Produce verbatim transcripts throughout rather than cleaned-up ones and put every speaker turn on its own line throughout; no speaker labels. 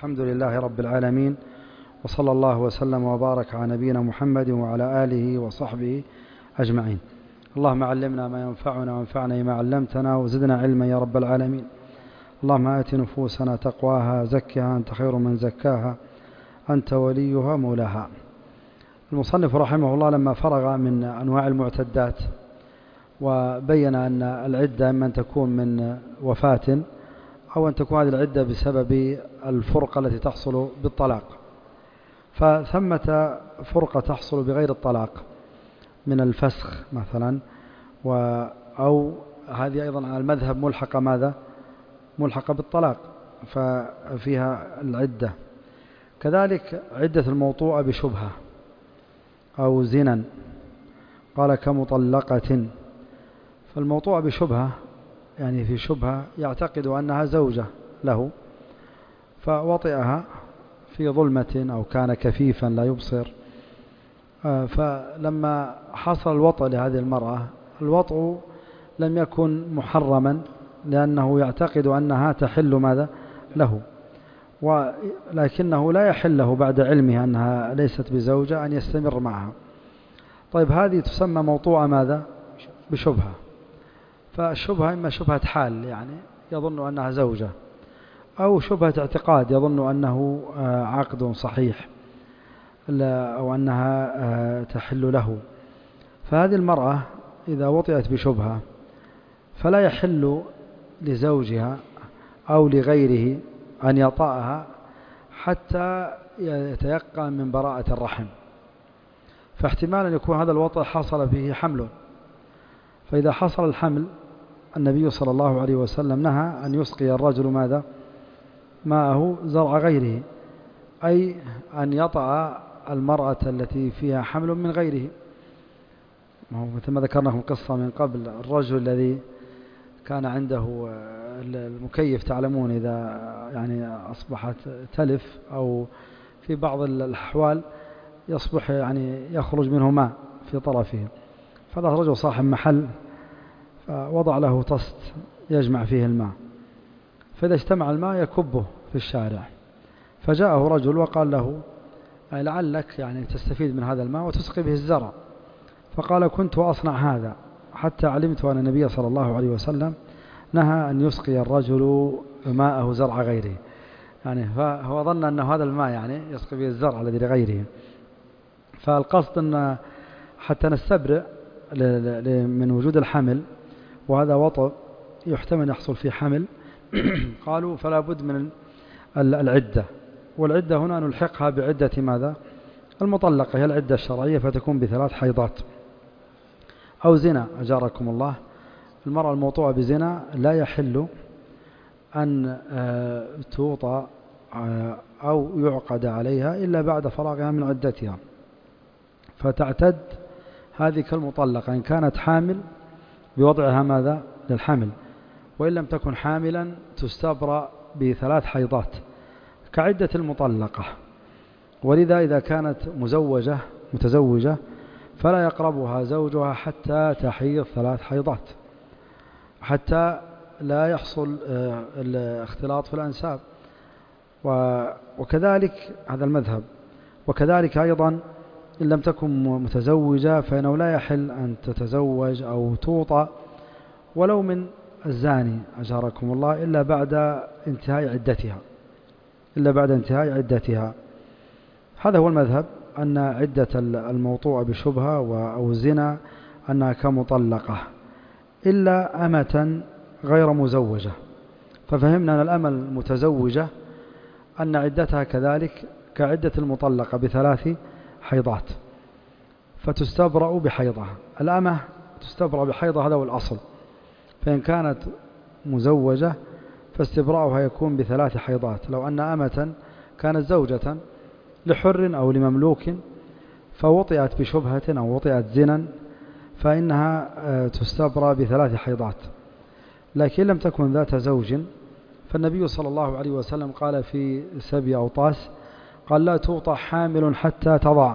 الحمد لله رب العالمين، وصلى الله وسلم وبارك على نبينا محمد وعلى آله وصحبه أجمعين. اللهم علمنا ما ينفعنا وانفعنا ما علمتنا وزدنا علما يا رب العالمين. اللهم آت نفوسنا تقواها زكها أنت خير من زكاها أنت وليها مولاها. المصنف رحمه الله لما فرغ من أنواع المعتدات وبين أن العدة إما أن تكون من وفاة أو أن تكون هذه العدة بسبب الفرقة التي تحصل بالطلاق، فثمة فرقة تحصل بغير الطلاق من الفسخ مثلا، أو هذه أيضا على المذهب ملحقة ماذا؟ ملحقة بالطلاق ففيها العدة. كذلك عدة الموطوءة بشبهة أو زنا، قال كمطلقة. فالموطوءة بشبهة يعني في شبهة يعتقد أنها زوجة له فوطئها في ظلمة أو كان كفيفا لا يبصر، فلما حصل الوطء لهذه المرأة، الوطء لم يكن محرما لأنه يعتقد أنها تحل ماذا له، ولكنه لا يحل له بعد علمه أنها ليست بزوجة أن يستمر معها. طيب هذه تسمى موطوءة ماذا؟ بشبهة. فالشبهة إما شبهة حال يعني يظن أنها زوجة، أو شبهة اعتقاد يظن أنه عقد صحيح أو أنها تحل له. فهذه المرأة إذا وطئت بشبهة فلا يحل لزوجها أو لغيره أن يطأها حتى يتيقن من براءة الرحم، فاحتمال أن يكون هذا الوطئ حصل به حمل. فإذا حصل الحمل النبي صلى الله عليه وسلم نهى أن يسقي الرجل ماذا؟ ماءه زرع غيره، أي أن يطأ المرأة التي فيها حمل من غيره. مثل ما ذكرنا لكم قصة من قبل، الرجل الذي كان عنده المكيف تعلمون إذا يعني أصبحت تلف أو في بعض الأحوال يصبح يعني يخرج منه ماء في طرفه، فهذا الرجل صاحب محل فوضع له طست يجمع فيه الماء، فإذا اجتمع الماء يكبه في الشارع، فجاءه رجل وقال له يعني لعلك يعني تستفيد من هذا الماء وتسقي به الزرع. فقال كنت أصنع هذا حتى علمت أن النبي صلى الله عليه وسلم نهى أن يسقي الرجل ماءه زرع غيره، يعني فهو ظن أن هذا الماء يعني يسقي به الزرع الذي لغيره. فالقصد أن حتى نستبرئ من وجود الحمل، وهذا وطئ يحتمل يحصل فيه حمل، قالوا فلا بد من العدة. والعدة هنا نلحقها بعدة ماذا؟ المطلقة، هي العدة الشرعية، فتكون بثلاث حيضات. أو زنا أجاركم الله، المرأة الموطوءة بزنا لا يحل أن توطأ أو يعقد عليها إلا بعد فراغها من عدتها، فتعتد هذه كالمطلقة إن كانت حامل بوضعها ماذا؟ للحمل، وإن لم تكن حاملا تستبرأ بثلاث حيضات كعدة المطلقة. ولذا إذا كانت مزوجة متزوجة فلا يقربها زوجها حتى تحيض ثلاث حيضات، حتى لا يحصل الاختلاط في الأنساب. وكذلك هذا المذهب. وكذلك أيضا إن لم تكن متزوجة فإنه لا يحل أن تتزوج أو توطأ ولو من الزاني أجاركم الله إلا بعد انتهاء عدتها إلا بعد انتهاء عدتها. هذا هو المذهب، أن عدة الموطوءة بشبهة أو الزنا أنها كمطلقة إلا أمة غير مزوجة. ففهمنا أن الأمة المتزوجة أن عدتها كذلك كعدة المطلقة بثلاث حيضات، فتستبرأ بحيضها. الأمة تستبرأ بحيضها، هذا هو الأصل. فإن كانت مزوجة فاستبراؤها يكون بثلاث حيضات. لو أن أمة كانت زوجة لحر أو لمملوك فوطئت بشبهة أو وطئت زنا فإنها تستبرأ بثلاث حيضات. لكن لم تكن ذات زوج، فالنبي صلى الله عليه وسلم قال في سبي أوطاس قال لا توطأ حامل حتى تضع،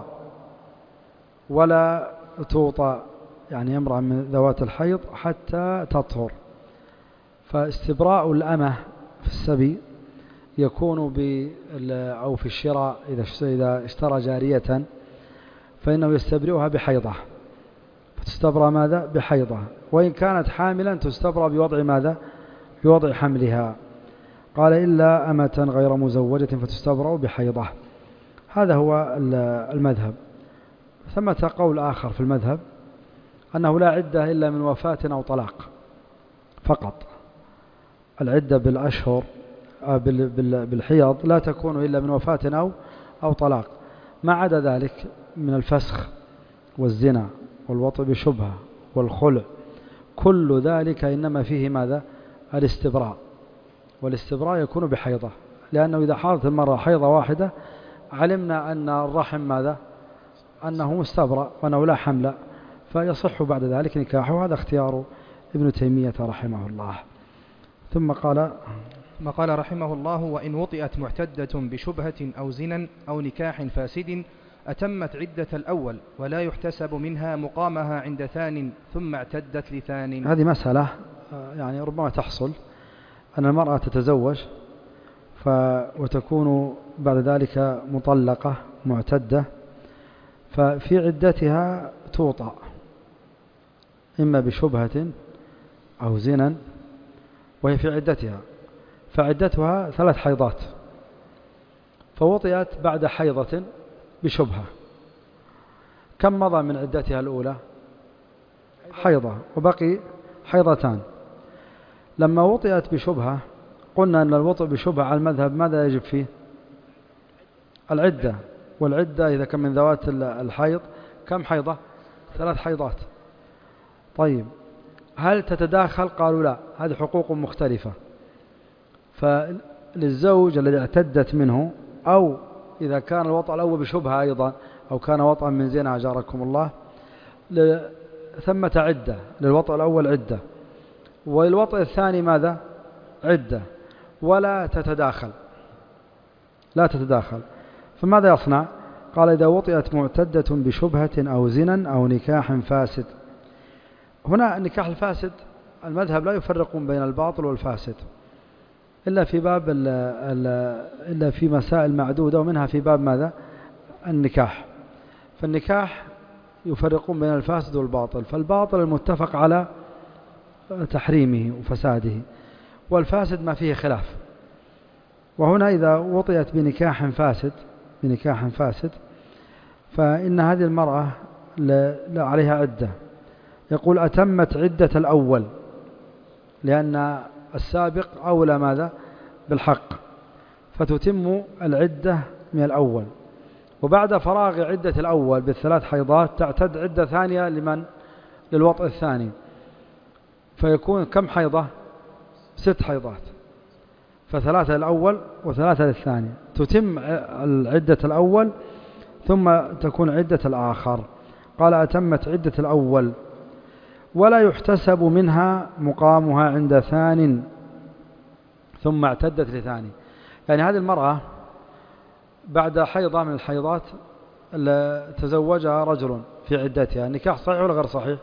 ولا توطأ يعني امرأة من ذوات الحيض حتى تطهر. فاستبراء الأمة في السبي يكون أو في الشراء إذا اشترى جارية فإنه يستبرئها بحيضة، فتستبرأ ماذا؟ بحيضة. وإن كانت حاملا تستبرأ بوضع ماذا؟ بوضع حملها. قال إلا أمة غير مزوجة فتستبرأ بحيضة. هذا هو المذهب. ثمة قول آخر في المذهب أنه لا عدة إلا من وفاة أو طلاق فقط. العدة بالأشهر بالحيض لا تكون إلا من وفاة أو أو طلاق. ما عدا ذلك من الفسخ والزنا والوطء بشبهة والخلع، كل ذلك إنما فيه ماذا؟ الاستبراء، والاستبراء يكون بحيضة، لأنه إذا حاضت المرأة حيضة واحدة علمنا أن الرحم ماذا؟ أنه مستبرأ وأنه لا حمل، فيصح بعد ذلك نكاحه. هذا اختيار ابن تيمية رحمه الله. ثم قال
ما قال رحمه الله: وإن وطئت معتدة بشبهة أو زنا أو نكاح فاسد أتمت عدة الأول ولا يحتسب منها مقامها عند ثان ثم اعتدت لثان.
هذه مسألة يعني ربما تحصل أن المرأة تتزوج ف وتكون بعد ذلك مطلقة معتدة، ففي عدتها توطأ إما بشبهة أو زنا وهي في عدتها، فعدتها ثلاث حيضات، فوطئت بعد حيضة بشبهة. كم مضى من عدتها الأولى؟ حيضة، وبقي حيضتان. لما وطئت بشبهة قلنا أن الوطئ بشبهة على المذهب ماذا يجب فيه؟ العدة، والعدة إذا كان من ذوات الحيض كم حيضة؟ ثلاث حيضات. طيب هل تتداخل؟ قالوا لا، هذه حقوق مختلفة. فللزوج الذي اعتدت منه، أو إذا كان الوطأ الأول بشبهة أيضا، أو كان وطأ من زنا أجاركم الله، ثمة عدة للوطأ الأول عدة، والوطأ الثاني ماذا؟ عدة، ولا تتداخل لا تتداخل. فماذا يصنع؟ قال إذا وطئت معتدة بشبهة أو زنا أو نكاح فاسد. هنا النكاح الفاسد المذهب لا يفرقون بين الباطل والفاسد إلا في باب ال ال إلا في مسائل معدودة، ومنها في باب ماذا؟ النكاح. فالنكاح يفرقون بين الفاسد والباطل، فالباطل المتفق على تحريمه وفساده، والفاسد ما فيه خلاف. وهنا إذا وطئت بنكاح فاسد بنكاح فاسد فإن هذه المرأة لا عليها عدة. يقول أتمت عدة الأول، لأن السابق أولى ماذا؟ بالحق، فتتم العدة من الأول، وبعد فراغ عدة الأول بالثلاث حيضات تعتد عدة ثانية لمن؟ للوطء الثاني، فيكون كم حيضة؟ ست حيضات، فثلاثة للأول وثلاثة للثاني، تتم العدة الأول ثم تكون عدة الآخر. قال أتمت عدة الأول ولا يحتسب منها مقامها عند ثان ثم اعتدت لثاني. يعني هذه المرأة بعد حيضة من الحيضات تزوجها رجل في عدتها، النكاح صحيح ولا غير صحيح؟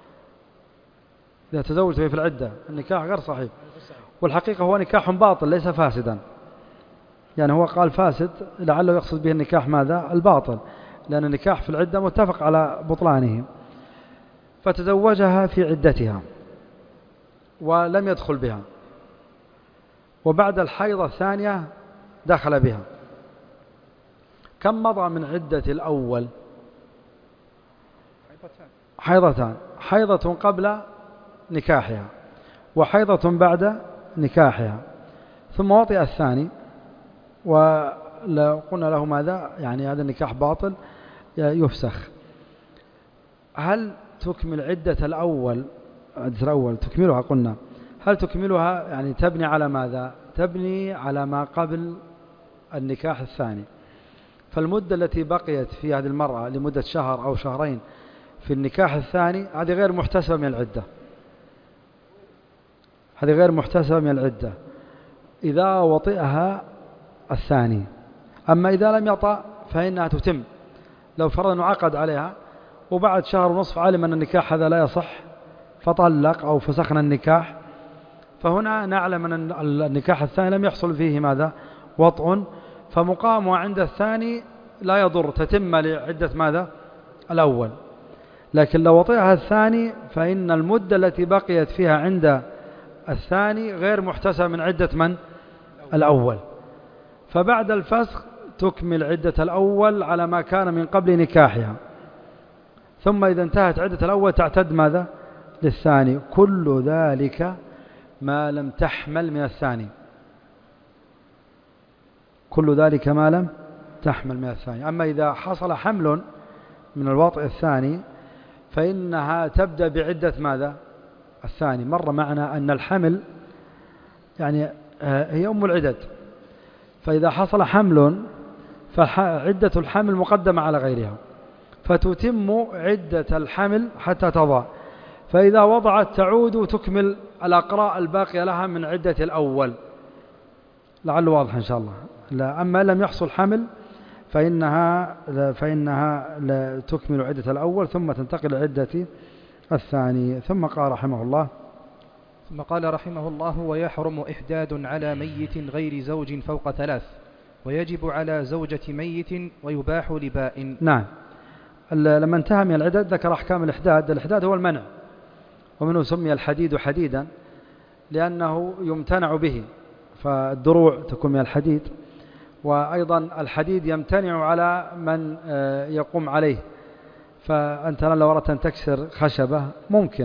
إذا تزوجت في العدة النكاح غير صحيح، والحقيقة هو نكاح باطل ليس فاسدا. يعني هو قال فاسد لعله يقصد به النكاح ماذا؟ الباطل، لأن النكاح في العدة متفق على بطلانه. فتزوجها في عدتها ولم يدخل بها، وبعد الحيضة الثانية دخل بها. كم مضى من عدة الأول؟ حيضتان، حيضة قبل نكاحها وحيضة بعد نكاحها، ثم وطئ الثاني وقلنا له ماذا؟ يعني هذا النكاح باطل يفسخ. هل تكمل عدة الأول عدة الأول تكملها؟ قلنا هل تكملها يعني تبني على ماذا؟ تبني على ما قبل النكاح الثاني. فالمدة التي بقيت في هذه المرأة لمدة شهر أو شهرين في النكاح الثاني هذه غير محتسبة من العدة، هذه غير محتسبة من العدة إذا وطئها الثاني. أما إذا لم يطأ فإنها تتم. لو فرضنا عقد عليها وبعد شهر ونصف علم أن النكاح هذا لا يصح فطلق أو فسخنا النكاح، فهنا نعلم أن النكاح الثاني لم يحصل فيه ماذا؟ وطء فمقامها عند الثاني لا يضر، تتم لعدة ماذا؟ الأول. لكن لو وطئها الثاني فإن المدة التي بقيت فيها عند الثاني غير محتسبة من عدة من؟ الأول. فبعد الفسخ تكمل عدة الأول على ما كان من قبل نكاحها، ثم إذا انتهت عدة الأول تعتد ماذا؟ للثاني. كل ذلك ما لم تحمل من الثاني، كل ذلك ما لم تحمل من الثاني. أما إذا حصل حمل من الوطء الثاني فإنها تبدأ بعدة ماذا؟ الثاني. مر معنا أن الحمل يعني هي أم العدد، فإذا حصل حمل فعدة الحمل مقدمة على غيرها، فتتم عدة الحمل حتى تضع، فإذا وضعت تعود تكمل الأقراء الباقية لها من عدة الأول. لعله واضح إن شاء الله. لا أما لم يحصل حمل فإنها, فإنها لا تكمل عدة الأول ثم تنتقل عدة الثاني. ثم قال رحمه الله
ثم قال رحمه الله ويحرم إحداد على ميت غير زوج فوق ثلاث، ويجب على زوجة ميت ويباح لبائن.
نعم. لما انتهى من العدد ذكر أحكام الإحداد. الإحداد هو المنع، ومنه سمي الحديد حديدا لأنه يمتنع به، فالدروع تكون من الحديد، وأيضا الحديد يمتنع على من يقوم عليه. فأنت لو أردت أن تكسر خشبة ممكن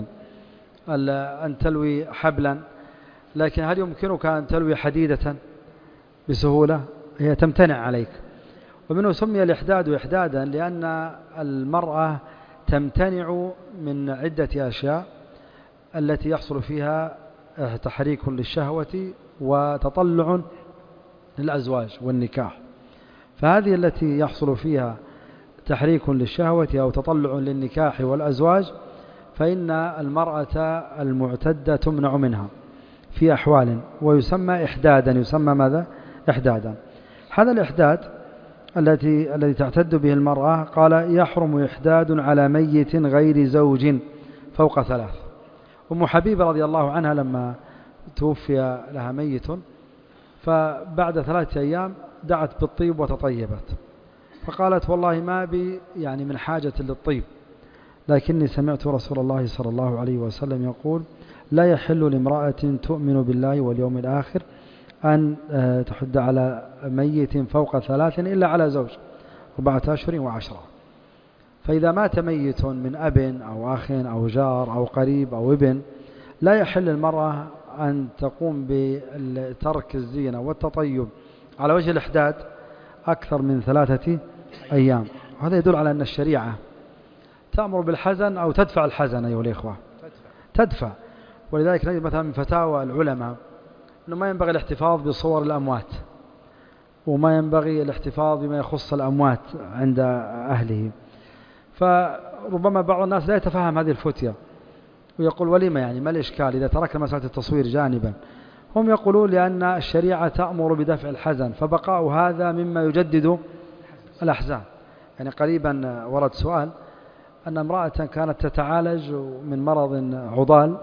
أن تلوي حبلا، لكن هل يمكنك أن تلوي حديدة بسهولة؟ هي تمتنع عليك. ومنه سمي الإحداد إحدادا لأن المرأة تمتنع من عدة أشياء التي يحصل فيها تحريك للشهوة وتطلع للأزواج والنكاح. فهذه التي يحصل فيها تحريك للشهوة أو تطلع للنكاح والأزواج فإن المرأة المعتدة تمنع منها في أحوال، ويسمى إحدادا. يسمى ماذا؟ إحدادا. هذا الإحداد التي الذي تعتد به المرأة قال يحرم إحداد على ميت غير زوج فوق ثلاث. أم حبيبة رضي الله عنها لما توفي لها ميت فبعد ثلاثة أيام دعت بالطيب وتطيبت، فقالت والله ما بي يعني من حاجة للطيب، لكني سمعت رسول الله صلى الله عليه وسلم يقول لا يحل لامرأة تؤمن بالله واليوم الآخر أن تحد على ميت فوق ثلاث إلا على زوج أربعة أشهر وعشرة. فإذا مات ميت من أب أو أخ أو جار أو قريب أو ابن لا يحل المرأة أن تقوم بترك الزينة والتطيب على وجه الإحداد أكثر من ثلاثة أيام. هذا يدل على أن الشريعة تأمر بالحزن أو تدفع الحزن أيها الإخوة، تدفع. ولذلك نجد مثلا من فتاوى العلماء أنه ما ينبغي الاحتفاظ بصور الأموات، وما ينبغي الاحتفاظ بما يخص الأموات عند أهله. فربما بعض الناس لا يتفهم هذه الفتية ويقول ولما يعني ما الإشكال إذا تركنا مسألة التصوير جانبا. هم يقولون لأن الشريعة تأمر بدفع الحزن، فبقاء هذا مما يجدد الأحزان. يعني قريبا ورد سؤال أن امرأة كانت تتعالج من مرض عضال،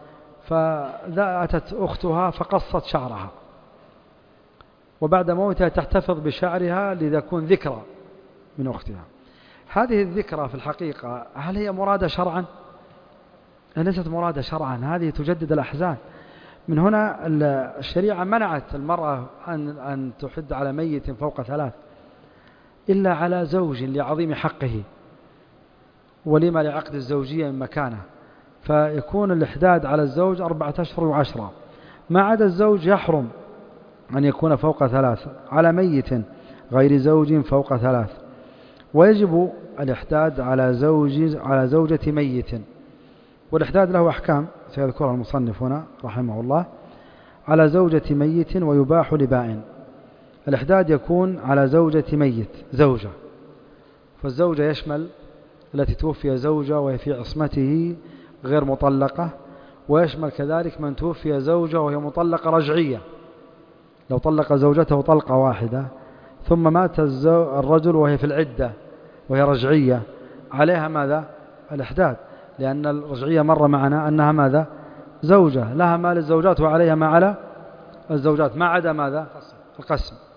فأتت أختها فقصت شعرها، وبعد موتها تحتفظ بشعرها ليكون ذكرى من أختها. هذه الذكرى في الحقيقة هل هي مرادة شرعا؟ ليست مرادة شرعا، هذه تجدد الأحزان. من هنا الشريعة منعت المرأة أن أن تحد على ميت فوق ثلاث إلا على زوج لعظيم حقه ولما لعقد الزوجية من مكانه، فيكون الإحداد على الزوج أربعة أشهر وعشرة. ما عدا الزوج يحرم أن يكون فوق ثلاث على ميت غير زوج فوق ثلاث. ويجب الإحداد على زوج على زوجة ميت، والإحداد له أحكام سيذكرها المصنف هنا رحمه الله. على زوجة ميت ويباح لبائن. الإحداد يكون على زوجة ميت زوجة، فالزوجة يشمل التي توفي زوجة وهي في عصمته غير مطلقة، ويشمل كذلك من توفي زوجة وهي مطلقة رجعية، لو طلق زوجته طلقة واحدة ثم مات الرجل وهي في العدة وهي رجعية عليها ماذا؟ الإحداد، لأن الرجعية مر معنا أنها ماذا؟ زوجة لها ما للزوجات وعليها ما على الزوجات، ما عدا ماذا؟ القسم.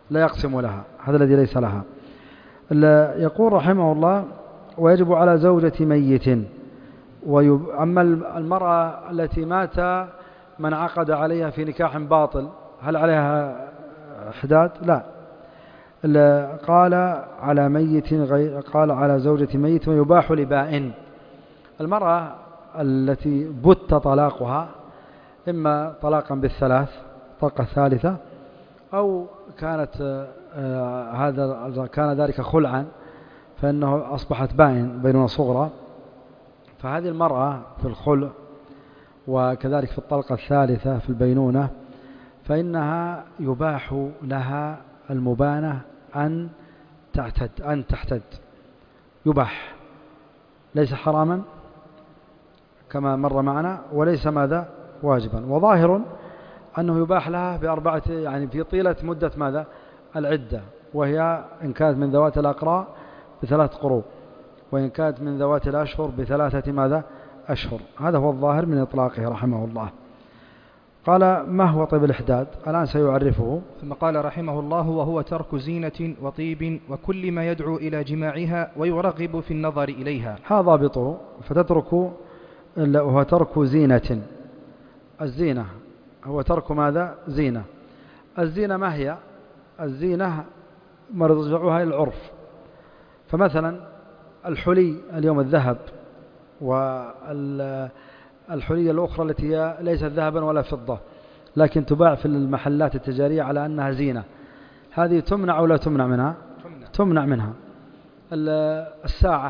لا يقسم لها، هذا الذي ليس لها. يقول رحمه الله: ويجب على زوجة ميت. أما المرأة التي مات من عقد عليها في نكاح باطل هل عليها حداد؟ لا. قال على ميت غير، قال على زوجة ميت ويباح لبائن. المرأة التي بت طلاقها إما طلاقا بالثلاث طلقة ثالثة، أو كانت آه هذا كان ذلك خلعا فإنه أصبحت بائن بينونة صغرى، فهذه المرأة في الخلع وكذلك في الطلقة الثالثة في البينونة فإنها يباح لها المبانة أن تعتد أن تحتد، يباح، ليس حراما كما مر معنا، وليس ماذا واجبا. وظاهر أنه يباح لها بأربعة، يعني في طيلة مدة ماذا العدة، وهي إن كانت من ذوات الأقراء بثلاث قروء، وإن كانت من ذوات الأشهر بثلاثة ماذا أشهر. هذا هو الظاهر من إطلاقه رحمه الله. قال: ما هو طيب الإحداد؟ الآن سيعرفه.
ثم قال رحمه الله: وهو ترك زينة وطيب وكل ما يدعو إلى جماعها ويرغب في النظر إليها.
هذا ضابطه. فتترك وهو ترك زينة. الزينة هو ترك ماذا؟ زينة. الزينة ما هي؟ الزينة مرجعها إلى العرف. فمثلا الحلي اليوم الذهب، والحلي الأخرى التي هي ليست ذهبا ولا فضة لكن تباع في المحلات التجارية على أنها زينة، هذه تمنع ولا تمنع منها؟ تمنع, تمنع منها. الساعة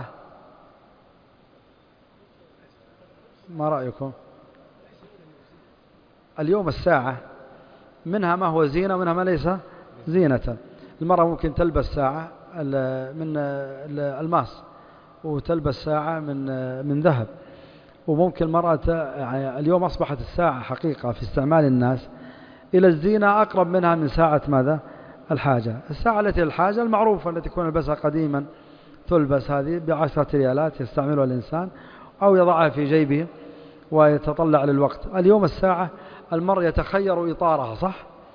ما رأيكم؟ اليوم الساعة منها ما هو زينة ومنها ما ليس زينة. المرأة ممكن تلبس ساعة من الماس وتلبس ساعة من من ذهب، وممكن المرأة يعني اليوم أصبحت الساعة حقيقة في استعمال الناس إلى الزينة أقرب منها من ساعة ماذا الحاجة. الساعة التي الحاجة المعروفة التي كنا نلبسها قديما تلبس هذه بعشرة ريالات يستعملها الإنسان أو يضعها في جيبه ويتطلع للوقت. اليوم الساعة المرء يتخير إطارها، صح؟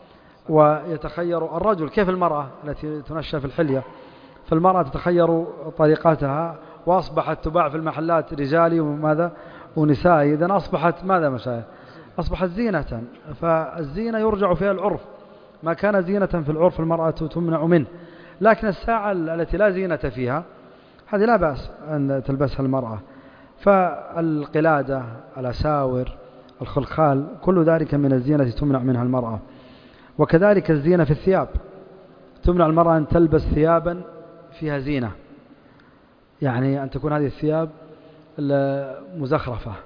ويتخير الرجل كيف المرأة التي تنشأ في الحلية، فالمرأة تتخير طريقاتها، وأصبحت تباع في المحلات رجالي وماذا ونسائي. إذن أصبحت ماذا مشاهد؟ أصبحت زينة. فالزينة يرجع فيها العرف، ما كان زينة في العرف المرأة تمنع منه. لكن الساعة التي لا زينة فيها هذه لا بأس أن تلبسها المرأة. فالقلادة، الأساور، الخلخال، كل ذلك من الزينة تمنع منها المرأة. وكذلك الزينة في الثياب، تمنع المرأة أن تلبس ثيابا فيها زينة، يعني أن تكون هذه الثياب مزخرفة.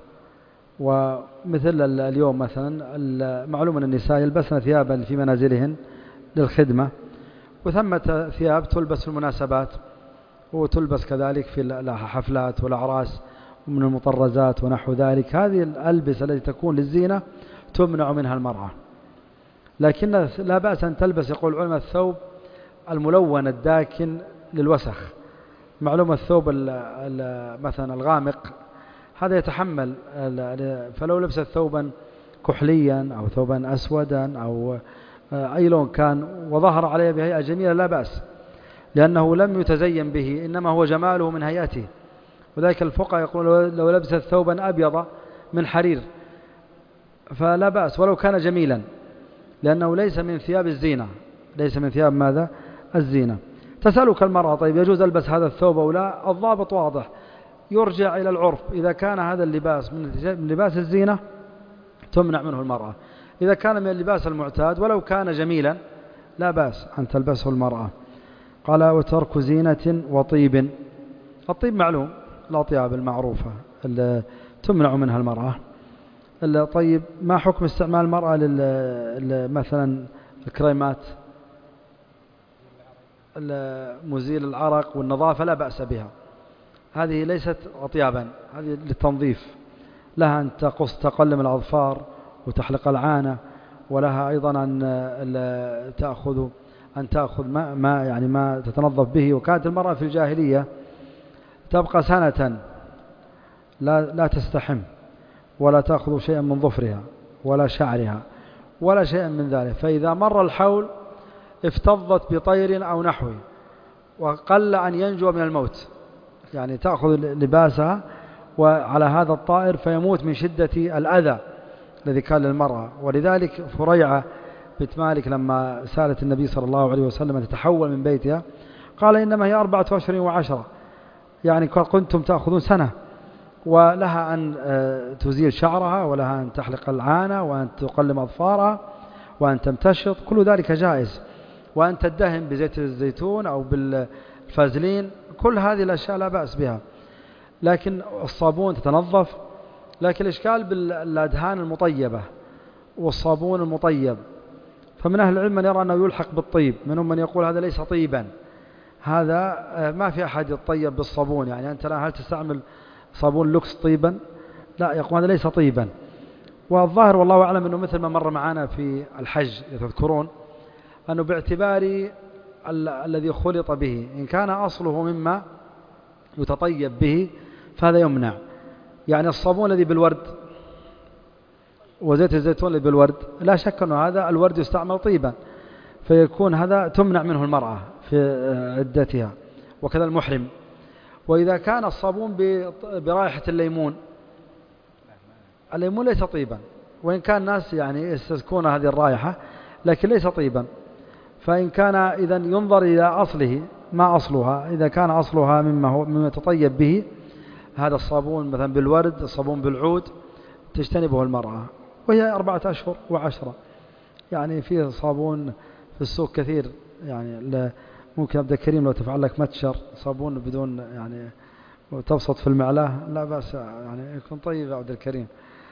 ومثل اليوم مثلا معلوم أن النساء يلبسن ثيابا في منازلهن للخدمة، وثمة ثياب تلبس في المناسبات، وتلبس كذلك في الحفلات والأعراس ومن المطرزات ونحو ذلك. هذه الألبسة التي تكون للزينة تمنع منها المرأة. لكن لا بأس أن تلبس، يقول العلماء، الثوب الملون الداكن للوسخ. معلومة الثوب مثلا الغامق هذا يتحمل، فلو لبست ثوبا كحليا أو ثوبا أسودا أو أي لون كان وظهر عليه بهيئة جميلة لا بأس، لأنه لم يتزين به، إنما هو جماله من هيئته. وذلك الفقهاء يقول لو لبست ثوبا أبيض من حرير فلا بأس ولو كان جميلا، لأنه ليس من ثياب الزينة، ليس من ثياب ماذا الزينة. تسألك المرأة: طيب يجوز ألبس هذا الثوب أو لا؟ الضابط واضح، يرجع إلى العرف. إذا كان هذا اللباس من لباس الزينة تمنع منه المرأة. إذا كان من اللباس المعتاد ولو كان جميلا لا بأس أن تلبسه المرأة. قال: وترك زينة وطيب. الطيب معلوم، الأطياب المعروفة اللي تمنع منها المرأة. طيب ما حكم استعمال المرأة مثلا الكريمات مزيل العرق والنظافة؟ لا بأس بها، هذه ليست أطيابا، هذه للتنظيف. لها أن تقص تقلم الأظفار وتحلق العانة، ولها أيضا أن تأخذ أن تأخذ ما, ما يعني ما تتنظف به. وكانت المرأة في الجاهلية تبقى سنة لا لا تستحم ولا تأخذ شيئا من ظفرها ولا شعرها ولا شيئا من ذلك، فإذا مر الحول افتضت بطير أو نحوه وقل أن ينجو من الموت، يعني تأخذ لباسها وعلى هذا الطائر فيموت من شدة الأذى الذي كان للمرأة. ولذلك فريعة بنت مالك لما سألت النبي صلى الله عليه وسلم أن تتحول من بيتها قال إنما هي أربعة أشهر وعشرة، يعني كنتم تأخذون سنة، ولها أن تزيل شعرها ولها أن تحلق العانة وأن تقلم أظفارها وأن تمتشط، كل ذلك جائز، وأن تدهن بزيت الزيتون أو بالفازلين، كل هذه الأشياء لا بأس بها. لكن الصابون تتنظف. لكن الإشكال بالأدهان المطيبة والصابون المطيب، فمن أهل العلم من يرى أنه يلحق بالطيب، منهم من يقول هذا ليس طيبا، هذا ما في أحد يطيب بالصابون، يعني أنت لا هل تستعمل صابون لوكس طيبا؟ لا، يقول هذا ليس طيبا. والظاهر والله أعلم أنه مثل ما مر معنا في الحج تذكرون أنه باعتبار الذي خلط به، إن كان أصله مما يتطيب به فهذا يمنع. يعني الصابون الذي بالورد وزيت الزيتون الذي بالورد لا شك أنه هذا الورد يستعمل طيبا، فيكون هذا تمنع منه المرأة في عدتها، وكذا المحرم. وإذا كان الصابون برائحة الليمون، الليمون ليس طيبا، وإن كان الناس يعني يستذكون هذه الرائحة لكن ليس طيبا. فإن كان إذن ينظر إلى أصله، ما أصلها، إذا كان أصلها مما هو مما تطيب به هذا الصابون مثلا بالورد، الصابون بالعود، تجتنبه المرأة. وهي أربعة أشهر وعشرة، يعني فيه صابون في السوق كثير، يعني ممكن عبد الكريم لو تفعل لك متشر صابون بدون يعني وتبسط في المعلاه لا بأس، يعني يكون طيب يا عبد الكريم.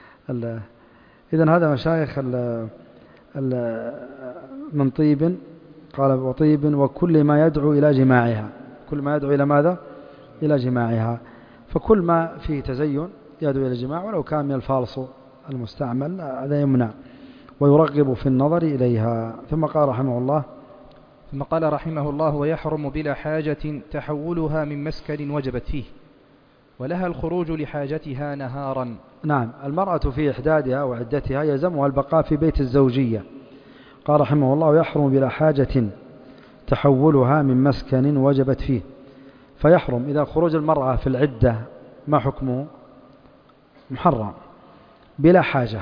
إذن هذا مشايخ ال ال من طيب، قال وطيب وكل ما يدعو إلى جماعها، كل ما يدعو إلى ماذا؟ إلى جماعها. فكل ما فيه تزين يدعو إلى الجماع ولو كان من الفالص المستعمل هذا يمنع، ويرغب في النظر إليها. ثم قال رحمه الله
ثم قال رحمه الله ويحرم بلا حاجة تحولها من مسكن وجبت فيه، ولها الخروج لحاجتها نهارا.
نعم، المرأة في إحدادها وعدتها يلزمها البقاء في بيت الزوجية. قال رحمه الله ويحرم بلا حاجة تحولها من مسكن وجبت فيه. فيحرم إذا خروج المرأة في العدة ما حكمه؟ محرم بلا حاجة،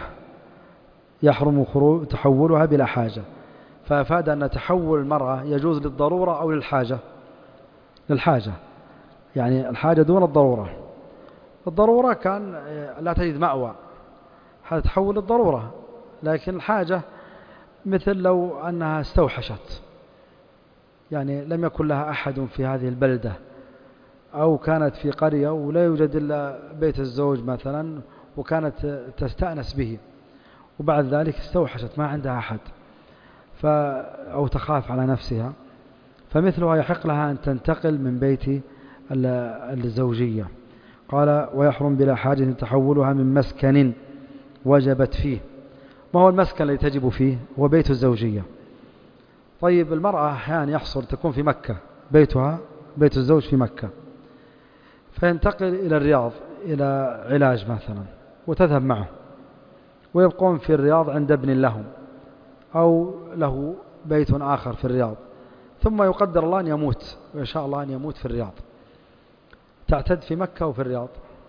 يحرم خروج تحولها بلا حاجة. فأفاد أن تحول المرأة يجوز للضرورة أو للحاجة. للحاجة، يعني الحاجة دون الضرورة. الضرورة كان لا تجد مأوى، هذا تحول للضرورة. لكن الحاجة مثل لو أنها استوحشت، يعني لم يكن لها أحد في هذه البلدة، أو كانت في قرية ولا يوجد إلا بيت الزوج مثلا وكانت تستأنس به، وبعد ذلك استوحشت ما عندها أحد ف أو تخاف على نفسها، فمثلها يحق لها أن تنتقل من بيت الزوجية. قال ويحرم بلا حاجة تحولها من مسكن وجبت فيه. ما هو المسكن الذي تجب فيه؟ هو بيت الزوجية. طيب المرأة أحيانا يحصل تكون في مكة، بيتها بيت الزوج في مكة، فينتقل إلى الرياض إلى علاج مثلا وتذهب معه، ويبقون في الرياض عند ابن لهم أو له بيت آخر في الرياض، ثم يقدر الله أن يموت، ويشاء الله أن يموت في الرياض، تعتد في مكة وفي الرياض؟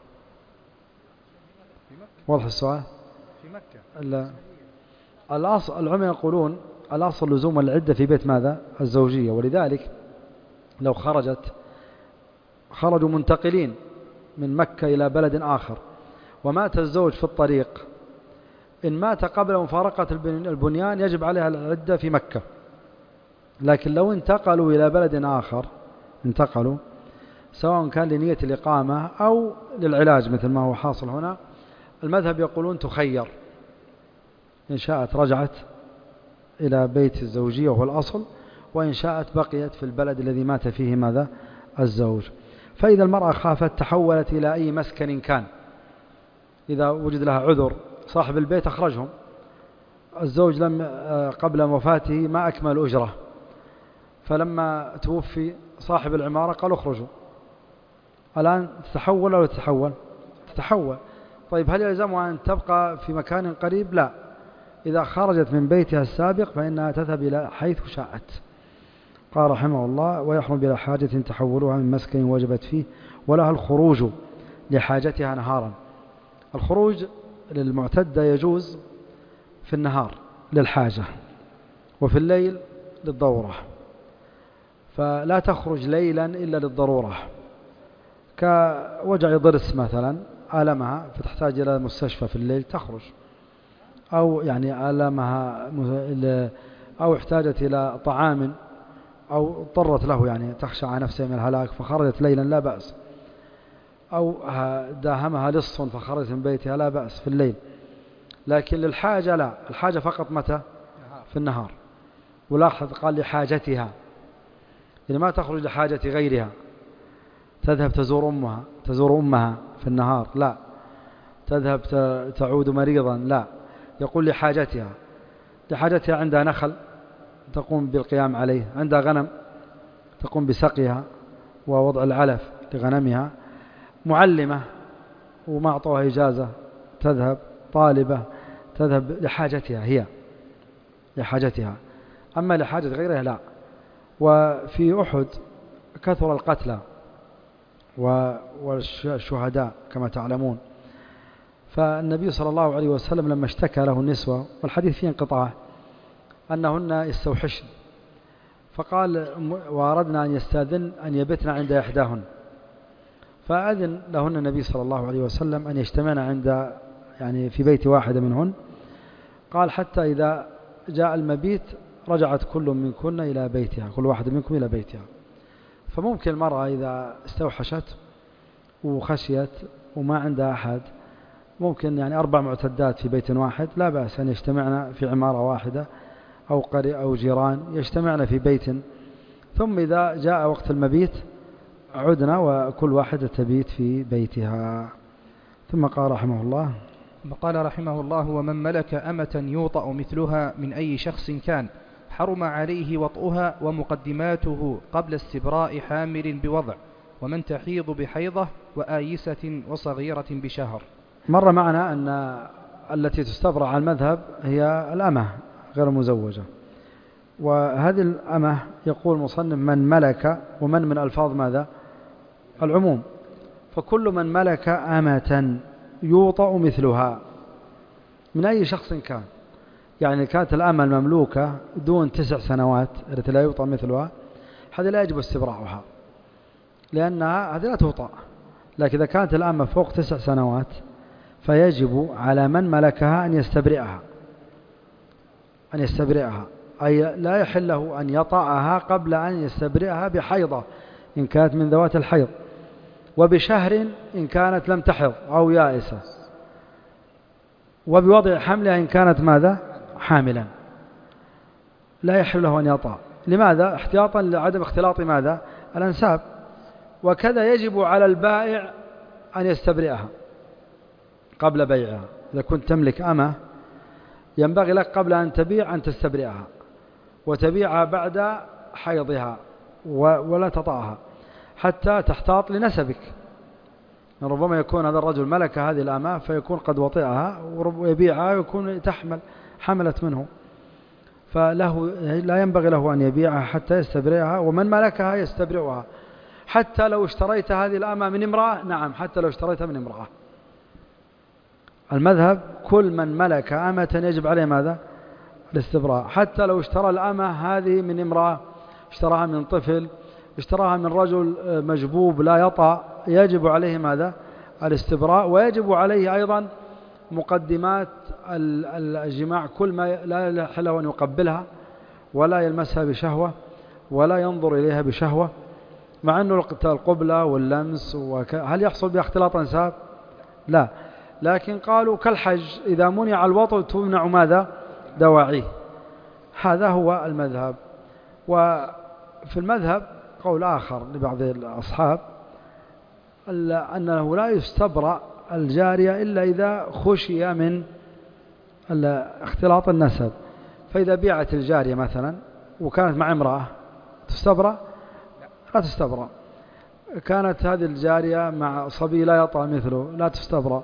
واضح السؤال؟
في مكة.
الأصل العلماء يقولون الأصل لزوم العدة في بيت ماذا؟ الزوجية. ولذلك لو خرجت خرجوا منتقلين من مكة إلى بلد آخر ومات الزوج في الطريق، إن مات قبل مفارقة البنيان يجب عليها العدة في مكة. لكن لو انتقلوا إلى بلد آخر، انتقلوا سواء كان لنية الإقامة أو للعلاج مثل ما هو حاصل هنا، المذهب يقولون تخير، إن شاءت رجعت إلى بيت الزوجية وهو الأصل، وإن شاءت بقيت في البلد الذي مات فيه ماذا؟ الزوج. فإذا المرأة خافت تحولت إلى أي مسكن كان، إذا وجد لها عذر صاحب البيت أخرجهم، الزوج لم قبل وفاته ما أكمل أجره، فلما توفي صاحب العمارة قال اخرجوا، الآن تتحول أو تتحول؟ تتحول. طيب هل يلزمها أن تبقى في مكان قريب؟ لا، إذا خرجت من بيتها السابق فإنها تذهب إلى حيث شاءت، قال رحمه الله: ويحرم بلا حاجة تحولها من مسكن وجبت فيه ولها الخروج لحاجتها نهارا. الخروج للمعتدة يجوز في النهار للحاجة، وفي الليل للضرورة، فلا تخرج ليلا إلا للضرورة، كوجع ضرس مثلا آلمها فتحتاج إلى مستشفى في الليل تخرج، أو يعني آلمها أو احتاجت إلى طعام أو اضطرت له، يعني تخشى على نفسها من الهلاك فخرجت ليلا لا بأس، أو داهمها لص فخرجت من بيتها لا بأس في الليل. لكن للحاجة لا، الحاجة فقط متى؟ في النهار. ولاحظ قال لحاجتها، يعني ما تخرج لحاجة غيرها، تذهب تزور أمها تزور أمها في النهار لا، تذهب تعود مريضا لا، يقول لحاجتها. لحاجتها عندها نخل تقوم بالقيام عليه، عندها غنم تقوم بسقيها ووضع العلف لغنمها، معلمة وما أعطوها إجازة تذهب، طالبة تذهب لحاجتها هي لحاجتها، أما لحاجة غيرها لا. وفي أحد كثر القتلى والشهداء كما تعلمون، فالنبي صلى الله عليه وسلم لما اشتكى له النسوة، والحديث فيه انقطاع، أنهن يستوحشن، فقال: وأردنا أن يستاذن أن يبتن عند إحداهن، فأذن لهن النبي صلى الله عليه وسلم أن يجتمعن عند يعني في بيت واحدة منهن. قال: حتى إذا جاء المبيت رجعت كل منكن إلى بيتها، كل واحد منكم إلى بيتها. فممكن المرأة إذا استوحشت وخشيت وما عندها أحد، ممكن يعني أربع معتدات في بيت واحد لا بأس أن يجتمعن في عمارة واحدة، أو قرية أو جيران يجتمعن في بيت، ثم إذا جاء وقت المبيت عدنا وكل واحدة تبيت في بيتها. ثم قال رحمه الله:
قال رحمه الله: ومن ملك أمة يوطأ مثلها من أي شخص كان حرم عليه وطئها ومقدماته قبل استبراء حامل بوضع، ومن تحيض بحيضة وآيسة وصغيرة بشهر.
مر معنا أن التي تستبرأ على المذهب هي الأمة غير مزوجة، وهذه الأمة يقول مصنف من ملك، ومن من ألفاظ ماذا؟ العموم، فكل من ملك أمة يوطأ مثلها من أي شخص كان، يعني كانت الأمة المملوكة دون تسع سنوات التي لا يوطأ مثلها، هذا لا يجب استبراؤها لأنها هذه لا توطأ. لكن إذا كانت الأمة فوق تسع سنوات فيجب على من ملكها أن يستبرئها أن يستبرئها أي لا يحل له أن يطأها قبل أن يستبرئها بحيضة إن كانت من ذوات الحيض، وبشهر إن كانت لم تحض أو يائسة، وبوضع حملها إن كانت ماذا؟ حاملا. لا يحل له أن يطأ. لماذا؟ احتياطا لعدم اختلاط ماذا؟ الأنساب. وكذا يجب على البائع أن يستبرئها قبل بيعها. إذا كنت تملك أمة ينبغي لك قبل أن تبيع أن تستبرئها، وتبيعها بعد حيضها ولا تطأها حتى تحتاط لنسبك. ربما يكون هذا الرجل ملك هذه الأمة فيكون قد وطئها ويبيعها ويكون تحمل حملت منه، فله لا ينبغي له أن يبيعها حتى يستبرئها. ومن ملكها يستبرئها حتى لو اشتريت هذه الأمة من امرأة، نعم حتى لو اشتريتها من امرأة. المذهب كل من ملك أمة يجب عليه ماذا؟ الاستبراء، حتى لو اشترى الأمة هذه من امرأة، اشتراها من طفل، اشتراها من رجل مجبوب لا يطأ، يجب عليه ماذا؟ الاستبراء. ويجب عليه أيضا مقدمات الجماع، كل ما لا يحل له أن يقبلها ولا يلمسها بشهوة ولا ينظر إليها بشهوة، مع أنه القبلة واللمس هل يحصل بها اختلاط أنساب؟ لا، لكن قالوا كالحج إذا منع الوطء تمنع ماذا؟ دواعيه. هذا هو المذهب. وفي المذهب قول آخر لبعض الأصحاب أنه لا يستبرأ الجارية إلا إذا خشي من اختلاط النسب. فإذا بيعت الجارية مثلا وكانت مع امرأة تستبرأ؟ لا تستبرأ. كانت هذه الجارية مع صبي لا يطأ مثله لا تستبرأ.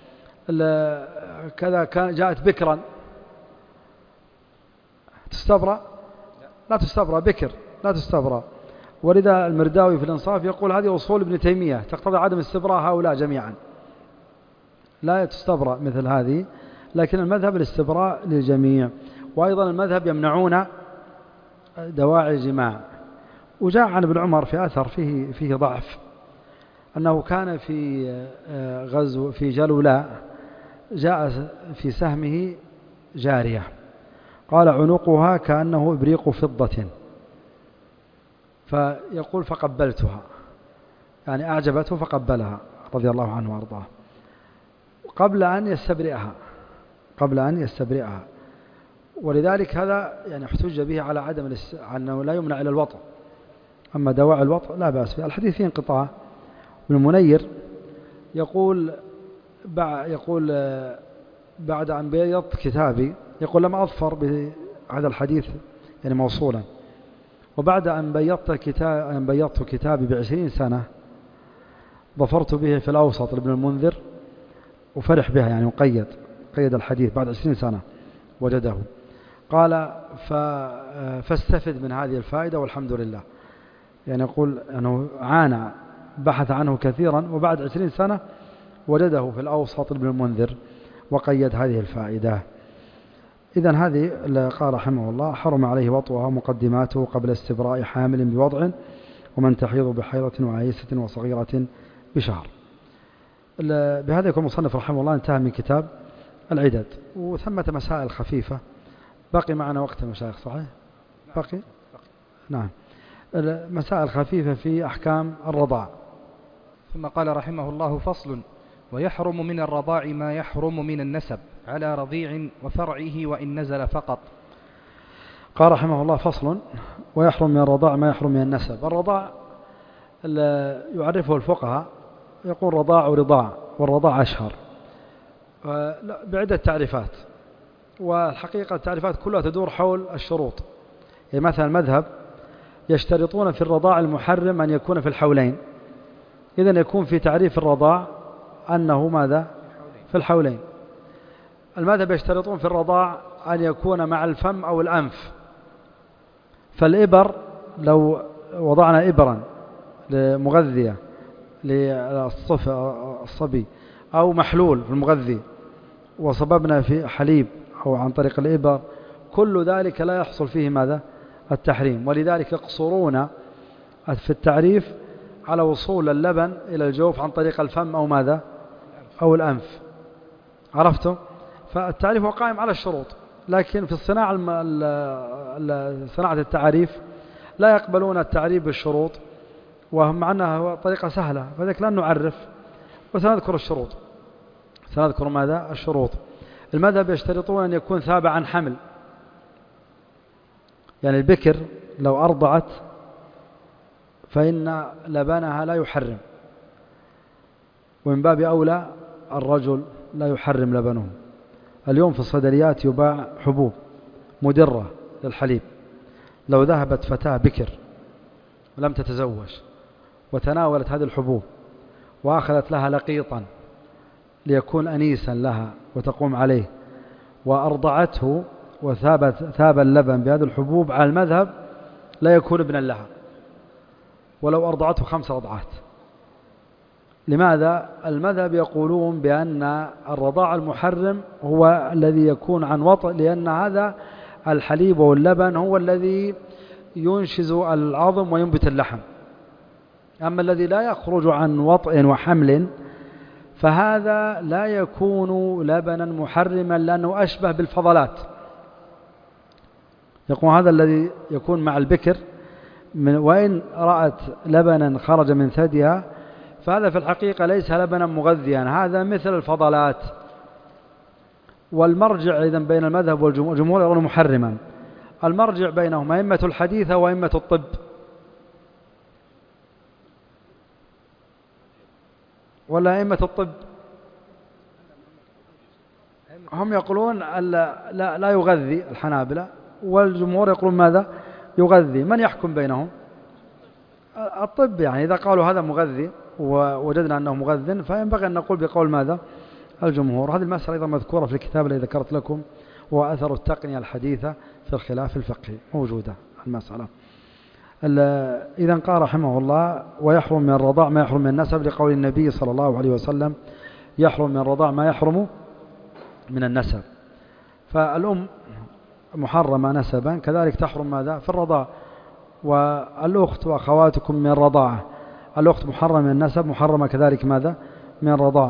كذا كان جاءت بكرا تستبرأ؟ لا تستبرأ بكر لا تستبرأ. ولذا المرداوي في الإنصاف يقول هذه أصول ابن تيمية تقتضي عدم استبراء هؤلاء جميعا، لا تستبرأ مثل هذه، لكن المذهب الاستبراء للجميع. وأيضا المذهب يمنعون دواعي الجماع. وجاء عن ابن عمر في أثر فيه, فيه ضعف أنه كان في غزو في جلولاء، جاء في سهمه جارية قال عنقها كأنه إبريق فضة، فيقول فقبلتها، يعني أعجبته فقبلها رضي الله عنه وأرضاه قبل أن يستبرئها قبل أن يستبرئها ولذلك هذا يعني احتج به على عدم الاس... أنه لا يمنع إلى الوطء. أما دواعي الوطء لا بأس به. الحديث فيه انقطاع. ابن المنير يقول بع... يقول بعد أن بيضت كتابي، يقول لم أظفر بهذا الحديث يعني موصولا، وبعد أن بيضت كتاب أن بيضت كتابي بعشرين سنة ظفرت به في الأوسط لابن المنذر وفرح بها، يعني مقيد قيد الحديث بعد عشرين سنة وجده. قال ف... فاستفد من هذه الفائدة والحمد لله. يعني يقول أنه عانى بحث عنه كثيرا وبعد عشرين سنة وجده في الأوسط ابن المنذر وقيد هذه الفائدة. إذن هذه قال رحمه الله حرم عليه وطئها مقدماته قبل استبراء حامل بوضع ومن تحيض بحيضة وعيسة وصغيرة بشهر. بهذا يكون المصنف رحمه الله انتهى من كتاب العدد، وثمة مسائل خفيفة. باقي معنا وقت المشايخ صحيح؟ باقي؟ نعم. مسائل خفيفة في أحكام الرضاع.
ثم قال رحمه الله فصل: ويحرم من الرضاع ما يحرم من النسب على رضيع وفرعه وإن نزل فقط.
قال رحمه الله فصل: ويحرم من الرضاع ما يحرم من النسب. الرضاع يعرفه الفقهاء، يقول رضاع ورضاع، والرضاع أشهر بعدة تعريفات، والحقيقة التعريفات كلها تدور حول الشروط. يعني مثلا المذهب يشترطون في الرضاع المحرم أن يكون في الحولين، إذن يكون في تعريف الرضاع أنه ماذا؟ في الحولين. المذهب يشترطون في الرضاع أن يكون مع الفم أو الأنف، فالإبر لو وضعنا إبرا لمغذية للصبي أو محلول في المغذي وصببنا في حليب أو عن طريق الإبر، كل ذلك لا يحصل فيه ماذا؟ التحريم. ولذلك يقصرون في التعريف على وصول اللبن إلى الجوف عن طريق الفم أو ماذا؟ أو الأنف. عرفتم؟ فالتعريف هو قائم على الشروط، لكن في الصناعة صناعة التعريف لا يقبلون التعريف بالشروط، وهم عنها طريقة سهلة، فذلك لا نعرف وسنذكر الشروط. سنذكر ماذا؟ الشروط. المذهب يشترطون أن يكون ثابع عن حمل، يعني البكر لو أرضعت فإن لبنها لا يحرم، ومن باب أولى الرجل لا يحرم لبنه. اليوم في الصيدليات يباع حبوب مدرة للحليب، لو ذهبت فتاة بكر ولم تتزوج وتناولت هذه الحبوب وأخذت لها لقيطا ليكون أنيسا لها وتقوم عليه وأرضعته وثابت ثاب اللبن بهذه الحبوب، على المذهب لا يكون ابنا لها ولو أرضعته خمس رضعات. لماذا؟ المذهب يقولون بأن الرضاع المحرم هو الذي يكون عن وطء، لأن هذا الحليب واللبن هو الذي ينشز العظم وينبت اللحم. أما الذي لا يخرج عن وطء وحمل فهذا لا يكون لبنا محرما، لأنه أشبه بالفضلات. يقول هذا الذي يكون مع البكر من وإن رأت لبنا خرج من ثديها فهذا في الحقيقة ليس لبنا مغذيا، هذا مثل الفضلات. والمرجع إذن بين المذهب والجمهور يرون محرما. المرجع بينهم أئمة الحديث وأئمة الطب. ولا أئمة الطب هم يقولون لا, لا, لا يغذي، الحنابلة، والجمهور يقولون ماذا؟ يغذي. من يحكم بينهم؟ الطب. يعني إذا قالوا هذا مغذي ووجدنا أنه مغذ فينبغي أن نقول بقول ماذا؟ الجمهور. هذه المسألة أيضا مذكورة في الكتاب الذي ذكرت لكم، وأثر التقنية الحديثة في الخلاف الفقهي، موجودة المسألة. إذا قال رحمه الله ويحرم من الرضاع ما يحرم من النسب لقول النبي صلى الله عليه وسلم يحرم من الرضاع ما يحرم من النسب. فالأم محرمة نسبا، كذلك تحرم ماذا في الرضاع. والأخت وأخواتكم من الرضاعة، الأخت محرمة من النسب، محرمة كذلك ماذا من الرضاع.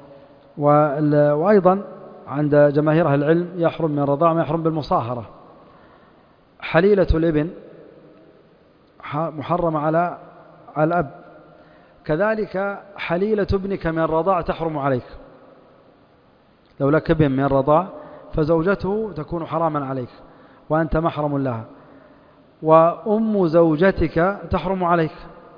وأيضا عند جماهير أهل العلم يحرم من الرضاع ما يحرم بالمصاهرة. حليلة الابن محرمة على الأب، كذلك حليلة ابنك من الرضاع تحرم عليك. لو لك ابن من الرضاع فزوجته تكون حراما عليك وأنت محرم لها. وأم زوجتك تحرم عليك،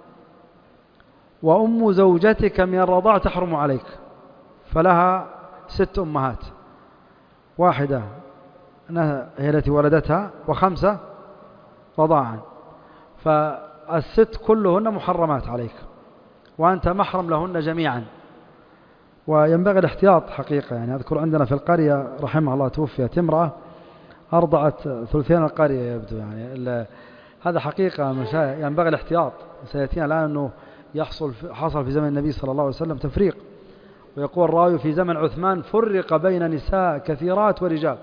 وأم زوجتك من الرضاع تحرم عليك، فلها ست أمهات، واحدة هي التي ولدتها وخمسة رضاعا، فالست كلهن محرمات عليك وأنت محرم لهن جميعا. وينبغي الاحتياط حقيقة. يعني أذكر عندنا في القرية رحمه الله توفيت امرأة أرضعت ثلثين القرية يبدو. يعني هذا حقيقة ينبغي الاحتياط. سيأتينا الآن أنه يحصل حصل في زمن النبي صلى الله عليه وسلم تفريق، ويقول الراوي في زمن عثمان فرق بين نساء كثيرات ورجال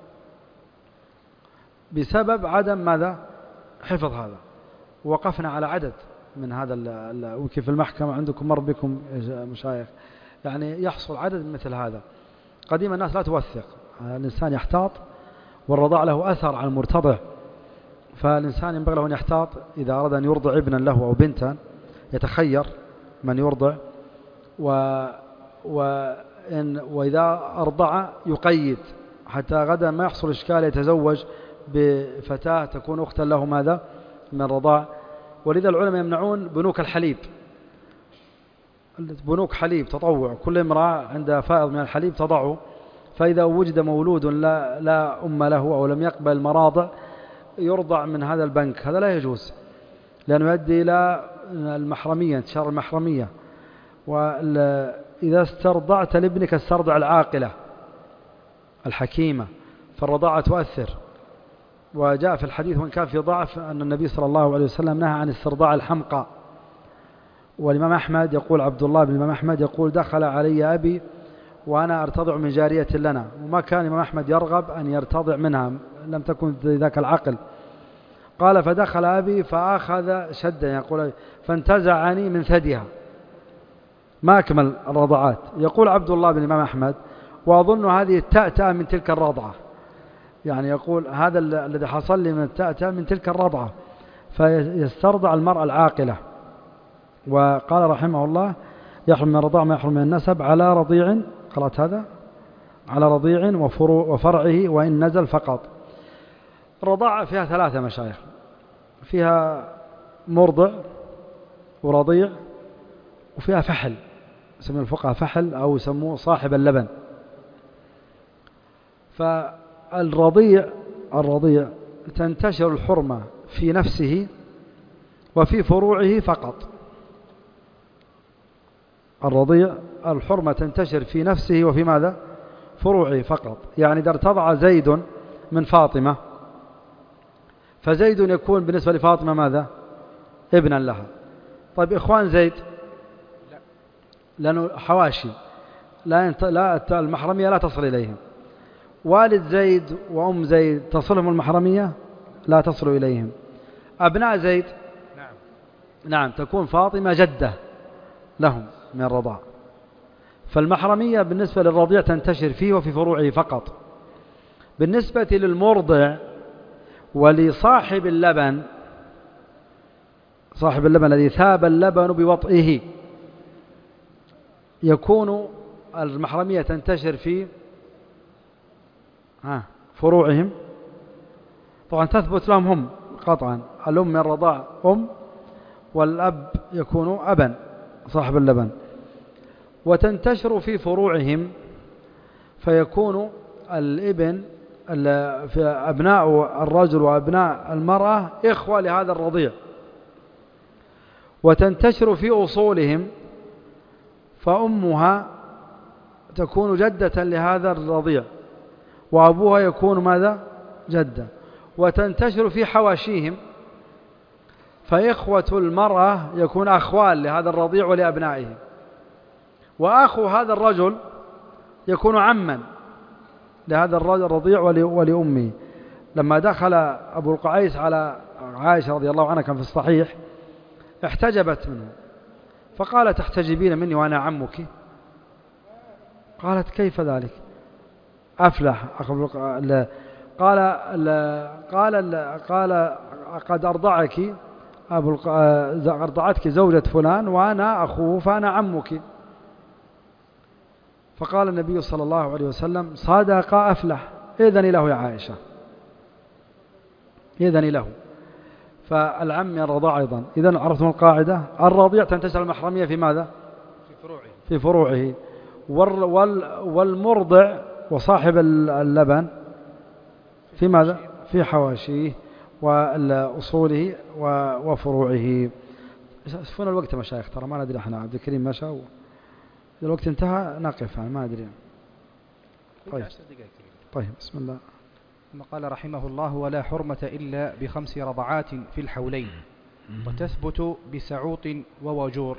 بسبب عدم ماذا حفظ هذا. وقفنا على عدد من هذا وكيف في المحكمة عندكم مر بكم مشايخ، يعني يحصل عدد مثل هذا. قديما الناس لا توثق، الإنسان يحتاط، والرضاع له أثر على المرتضع، فالإنسان ينبغي له أن يحتاط إذا أراد أن يرضع ابنا له أو بنتا يتخير من يرضع، و وإن وإذا أرضع يقيد حتى غدا ما يحصل إشكال يتزوج بفتاة تكون أختا له ماذا من الرضاع. ولذا العلماء يمنعون بنوك الحليب، بنوك حليب تطوع، كل امرأة عندها فائض من الحليب تضعه، فإذا وجد مولود لا, لا أم له أو لم يقبل المراضع يرضع من هذا البنك. هذا لا يجوز لأنه يؤدي إلى المحرمية، انتشار المحرمية. وإذا استرضعت لابنك استرضع العاقلة الحكيمة، فالرضاعة تؤثر. وجاء في الحديث وإن كان في ضعف أن النبي صلى الله عليه وسلم نهى عن استرضاع الحمقى. والإمام أحمد يقول عبد الله بن الإمام أحمد يقول دخل علي أبي وأنا أرتضع من جارية لنا، وما كان الإمام أحمد يرغب أن يرتضع منها، لم تكن ذاك العقل. قال فدخل أبي فأخذ شدا، يقول فانتزعني من ثديها، ما أكمل الرضعات. يقول عبد الله بن الإمام أحمد وأظن هذه التأتأة من تلك الرضعة، يعني يقول هذا الذي حصل لي من التأتأة من تلك الرضعة، فيسترضع المرأة العاقلة. وقال رحمه الله يحرم من الرضاع ما يحرم من النسب على رضيع، قرأت هذا على رضيع وفرعه وإن نزل فقط. الرضاعة فيها ثلاثة مشايخ، فيها مرضع ورضيع وفيها فحل، يسمون الفقهاء فحل أو يسموه صاحب اللبن. فالرضيع الرضيع تنتشر الحرمة في نفسه وفي فروعه فقط. الرضيع الحرمة تنتشر في نفسه وفي ماذا فروعه فقط. يعني إذا ارتضع زيد من فاطمة فزيد يكون بالنسبة لفاطمة ماذا ابنا لها. طيب إخوان زيد لأنه حواشي لا, ينت... لا المحرمية لا تصل إليهم. والد زيد وأم زيد تصلهم المحرمية لا تصل إليهم. أبناء زيد نعم, نعم تكون فاطمة جدة لهم من الرضاع. فالمحرمية بالنسبة للرضيع تنتشر فيه وفي فروعه فقط. بالنسبة للمرضع ولصاحب اللبن، صاحب اللبن الذي ثاب اللبن بوطئه، يكون المحرمية تنتشر في فروعهم. طبعا تثبت لهم هم قطعا، الأم من الرضاع أم والأب يكون أبا صاحب اللبن. وتنتشر في فروعهم فيكون الابن في أبناء الرجل وأبناء المرأة إخوة لهذا الرضيع. وتنتشر في أصولهم فأمها تكون جدة لهذا الرضيع وأبوها يكون ماذا جدة. وتنتشر في حواشيهم فإخوة المرأة يكون أخوال لهذا الرضيع ولأبنائه، وأخو هذا الرجل يكون عما لهذا الرضيع ولأمه. لما دخل أبو القعيس على عائشة رضي الله عنها كان في الصحيح احتجبت منه، فقال تحتجبين مني وأنا عمك؟ قالت كيف ذلك؟ أفلح قال قال قال قد أرضعك أبو أرضعتك زوجة فلان وأنا أخوه فأنا عمك. فقال النبي صلى الله عليه وسلم صادق أفلح، إذن له يا عائشة، إذن له. فالعم من الرضاع أيضا. إذن عرفتم القاعدة، الرضيع تنتشر المحرمية في ماذا؟
في فروعه,
في فروعه. والمرضع وصاحب اللبن في ماذا؟ في حواشيه وأصوله وفروعه. يسفون الوقت مشايخ، ترى ما ندري احنا. عبد الكريم مشى، الوقت انتهى، نقف يعني ما ادري. طيب طيب بسم الله.
ثم قال رحمه الله: ولا حرمة إلا بخمس رضعات في الحولين، وتثبت بسعوط ووجور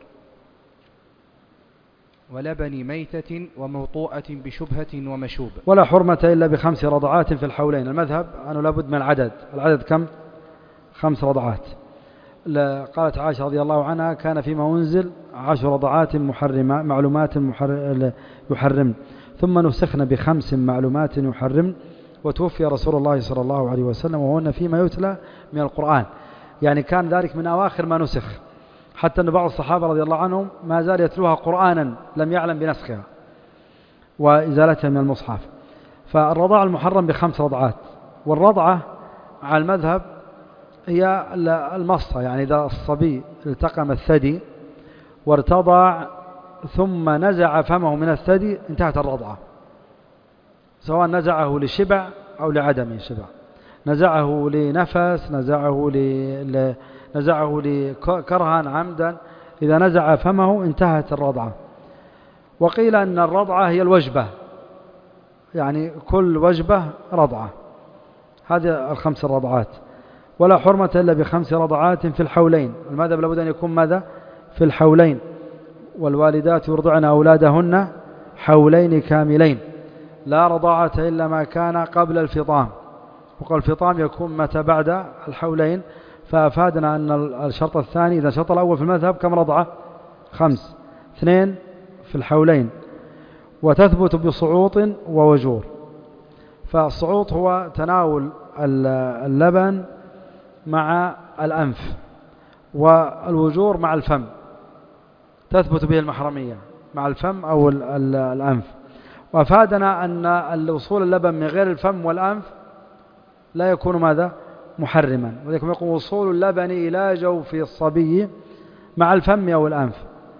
ولبن ميتة وموطوءة بشبهة ومشوب.
ولا حرمة إلا بخمس رضعات في الحولين. المذهب أنه لابد من العدد. العدد كم؟ خمس رضعات. قالت عائشة رضي الله عنها كان فيما أنزل عشر رضعات محرمة معلومات يحرم، ثم نسخن بخمس معلومات يحرم، وتوفي رسول الله صلى الله عليه وسلم وهن فيما يتلى من القرآن. يعني كان ذلك من أواخر ما نسخ، حتى أن بعض الصحابة رضي الله عنهم ما زال يتلوها قرآنا لم يعلم بنسخها وإزالتها من المصحف. فالرضاع المحرم بخمس رضعات. والرضعة على المذهب هي المصة، يعني إذا الصبي التقم الثدي وارتضع ثم نزع فمه من الثدي انتهت الرضعة، سواء نزعه لشبع أو لعدم شبع، نزعه لنفس، نزعه ل... نزعه لكرها عمدا، إذا نزع فمه انتهت الرضعة. وقيل أن الرضعة هي الوجبة، يعني كل وجبة رضعة. هذه الخمس الرضعات. ولا حرمة إلا بخمس رضعات في الحولين. المذهب لابد أن يكون ماذا؟ في الحولين. والوالدات يرضعن أولادهن حولين كاملين، لا رضاعة إلا ما كان قبل الفطام. وقال الفطام يكون متى؟ بعد الحولين. فأفادنا أن الشرط الثاني، إذا الشرط الأول في المذهب كم رضعة؟ خمس، اثنين في الحولين. وتثبت بصعوط ووجور. فالصعوط هو تناول اللبن مع الأنف، والوجور مع الفم، تثبت به المحرمية مع الفم أو الأنف. وأفادنا أن الوصول اللبن من غير الفم والأنف لا يكون ماذا؟ محرما. وذلك يقول وصول اللبن إلى جوف الصبي مع الفم أو الأنف.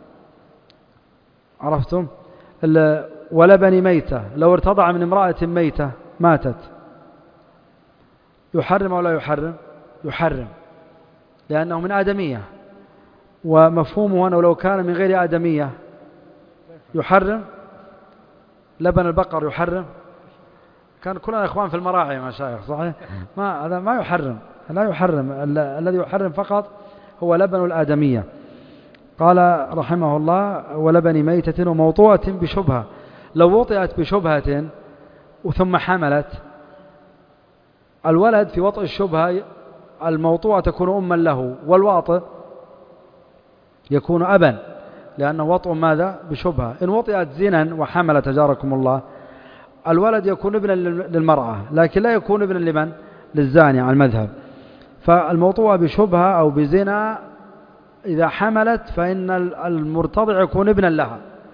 عرفتم؟ ولبن ميتة، لو ارتضع من امرأة ميتة ماتت يحرم أو لا يحرم؟ يحرم، لأنه من آدمية. ومفهومه أنه لو كان من غير آدمية يحرم. لبن البقر يحرم. كان كلنا إخوان في المراعي يا مشايخ، صحيح؟ ما هذا ما يحرم، لا يحرم. الذي يحرم فقط هو لبن الآدمية. قال رحمه الله: ولبن ميتة وموطوءة بشبهة. لو وطئت بشبهة ثم حملت، الولد في وطئ الشبهة الموطوءة تكون أما له، والواطئ يكون أبا، لأنه وطئ ماذا؟ بشبهة. إن وطئت زنا وحملت أجاركم الله، الولد يكون ابنا للمرأة، لكن لا يكون ابنا لمن؟ للزاني على المذهب. فالموطوءة بشبهة أو بزنا إذا حملت فإن المرتضع يكون ابنا لها،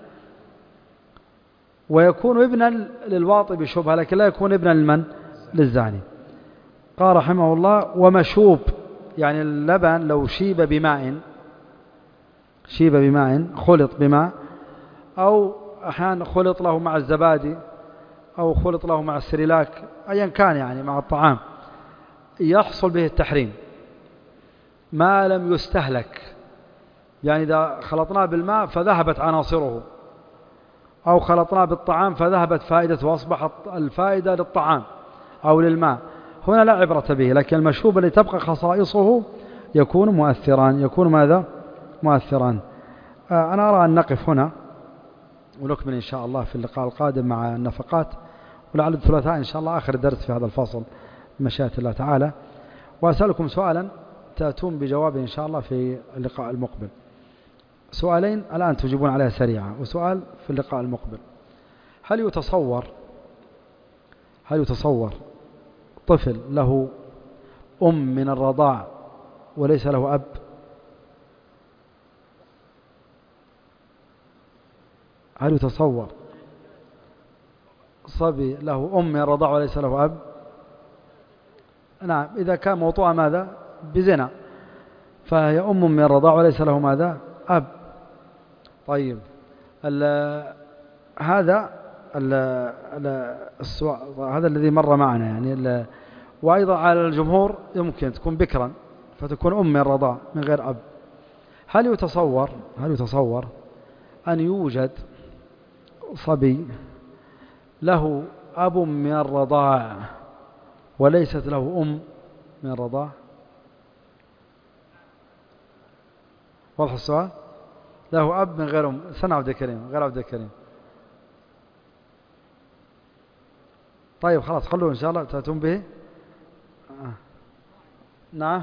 ويكون ابنا للواطئ بشبهة، لكن لا يكون ابنا لمن؟ للزاني. قال رحمه الله: ومشوب، يعني اللبن لو شيب بماء، شيب بماء، خلط بماء، أو أحيانا خلط له مع الزبادي، أو خلط له مع السريلاك، أيا كان يعني مع الطعام، يحصل به التحريم ما لم يستهلك. يعني إذا خلطناه بالماء فذهبت عناصره، أو خلطناه بالطعام فذهبت فائدته وأصبحت الفائدة للطعام أو للماء، هنا لا عبرة به. لكن المشوب الذي تبقى خصائصه يكون مؤثران يكون ماذا مؤثران. آه أنا أرى أن نقف هنا ونكمل إن شاء الله في اللقاء القادم مع النفقات، ولعل الثلاثاء إن شاء الله آخر درس في هذا الفصل بمشيئة الله تعالى. وأسألكم سؤالا تأتون بجواب إن شاء الله في اللقاء المقبل. سؤالين الآن تجيبون عليها سريعا، وسؤال في اللقاء المقبل. هل يتصور هل يتصور طفل له أم من الرضاع وليس له أب؟ هل يتصور صبي له أم من الرضاع وليس له أب؟ نعم، إذا كان موضوع ماذا بزنا فهي أم من الرضاع وليس له ماذا أب. طيب هذا السؤال هذا الذي مر معنا يعني. وأيضا على الجمهور يمكن تكون بكرا فتكون أم من الرضاع من غير أب. هل يتصور هل يتصور أن يوجد صبي له أب من الرضاع وليست له أم من الرضاع؟ واضح السؤال؟ له أب من غير أم. سنة عبد الكريم غير عبد الكريم. طيب خلاص خلوه إن شاء الله تأتون به. آه. نعم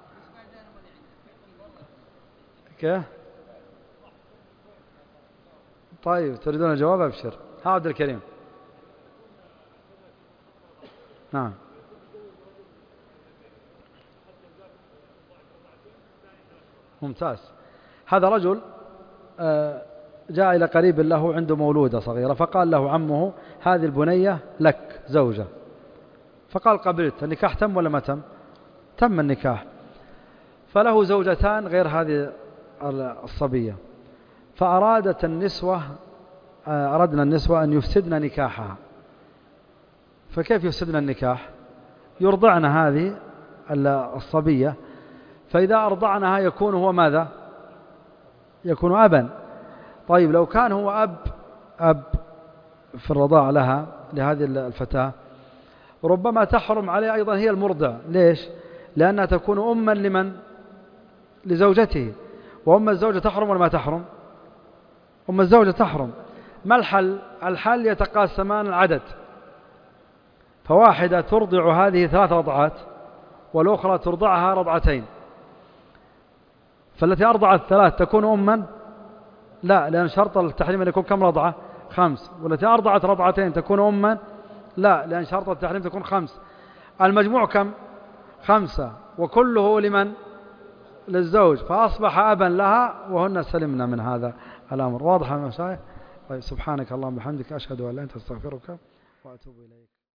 كيف؟ طيب تريدون الجواب؟ أبشر. ها عبد الكريم. نعم ممتاز. هذا رجل جاء إلى قريب له عنده مولودة صغيرة، فقال له عمه هذه البنية لك زوجة، فقال قبلت. النكاح تم ولا ما تم؟ تم النكاح. فله زوجتان غير هذه الصبية، فأرادت النسوة أردنا النسوة أن يفسدن نكاحها. فكيف يفسدن النكاح؟ يرضعن هذه الصبية، فإذا أرضعنها يكون هو ماذا؟ يكون أبا. طيب لو كان هو أب أب في الرضاع لها لهذه الفتاة، ربما تحرم عليه أيضا هي المرضع. ليش؟ لأنها تكون أما لمن؟ لزوجته. وأم الزوجة تحرم ولا ما تحرم؟ أم الزوجة تحرم. ما الحل؟ الحل يتقاسمان العدد، فواحدة ترضع هذه ثلاث رضعات والأخرى ترضعها رضعتين. فالتي أرضعت ثلاث تكون أما؟ لا، لأن شرط التحريم أن يكون كم رضعة؟ خمس. والتي أرضعت رضعتين تكون أما؟ لا، لأن شرط التحريم تكون خمس. المجموع كم؟ خمسة، وكله لمن؟ للزوج، فأصبح أبا لها وهن سلمنا من هذا الأمر. واضح يا مشايخ؟ طيب سبحانك اللهم وبحمدك أشهد أن لا إله إلا أنت أستغفرك وأتوب إليك.